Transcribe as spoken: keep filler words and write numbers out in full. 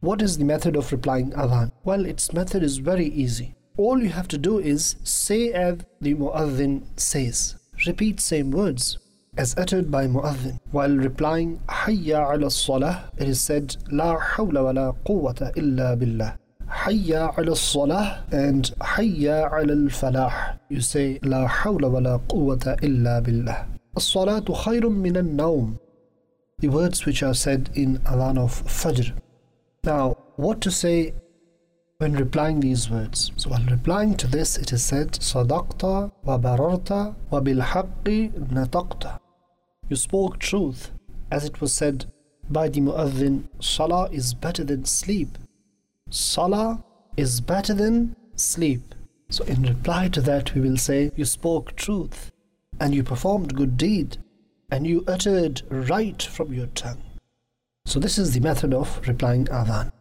What is the method of replying adhan? Well, its method is very easy. All you have to do is say as the mu'adhin says. Repeat same words as uttered by mu'adhin. While replying Hayya ala salah, it is said La hawla wa la quwwata illa billah. Hayya ala salah and Hayya ala al-falah. You say La hawla wa la quwwata illa billah. As-salatu khayrun min an-nawm. The words which are said in adhan of Fajr. Now, what to say when replying these words? So while replying to this, it is said Sadaqta wa bararta wa bil haqqi nataqta. You spoke truth, as it was said by the mu'adhin, Salah is better than sleep. Salah is better than sleep. So in reply to that, we will say you spoke truth and you performed good deed and you uttered right from your tongue. So this is the method of replying adhan.